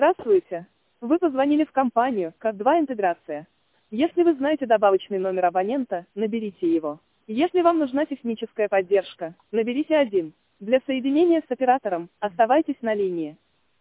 Здравствуйте. Вы позвонили в компанию «Как2 Интеграция». Если вы знаете добавочный номер абонента, наберите его. Если вам нужна техническая поддержка, наберите 1. Для соединения с оператором, оставайтесь на линии.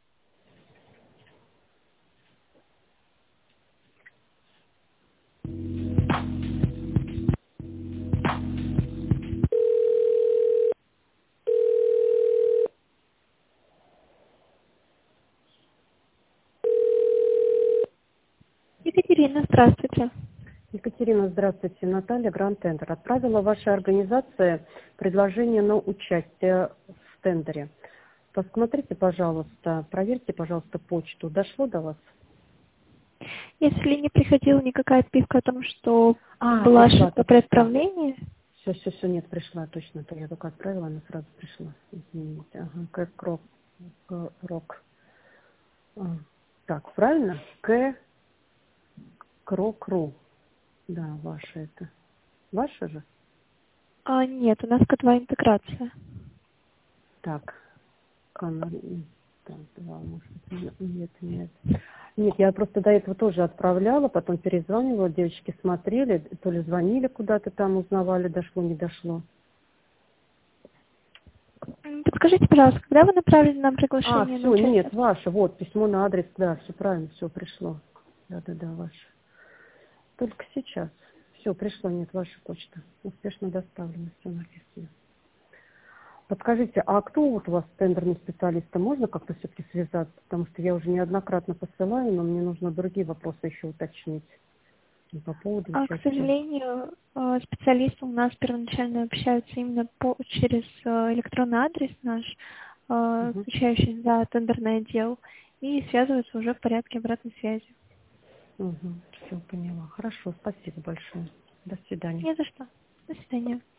Екатерина, здравствуйте. Екатерина, здравствуйте. Наталья, Гранд Тендер. Отправила вашей организации предложение на участие в тендере. Посмотрите, пожалуйста, проверьте, пожалуйста, почту. Дошло до вас? Если не приходила никакая отписка о том, что была ошибка при отправлении... Все, нет, пришла точно. То я только отправила, она сразу пришла. Извините. Ага, Крок. Так, правильно? Крок.ру. Да, ваше это. Ваше же? Нет, у нас К2 интеграция. Так, так, два, может быть, нет. Нет, я просто до этого тоже отправляла, потом перезванивала, девочки смотрели, то ли звонили куда-то там, узнавали, дошло, не дошло. Подскажите, пожалуйста, когда вы направили нам приглашение на Все, участие? нет, ваше, вот, письмо на адрес, да, все правильно, все пришло. Да, ваше. Только сейчас. Все, пришло, нет, ваша почта. Успешно доставлено, все написано. Подскажите, а кто вот у вас тендерный специалист? Можно как-то все-таки связаться? Потому что я уже неоднократно посылаю, но мне нужно другие вопросы еще уточнить. По поводу К участия. сожалению, специалисты у нас первоначально общаются именно через электронный адрес наш, отвечающий за тендерный отдел, и связываются уже в порядке обратной связи. Все, поняла. Хорошо, спасибо большое. До свидания. Не за что. До свидания.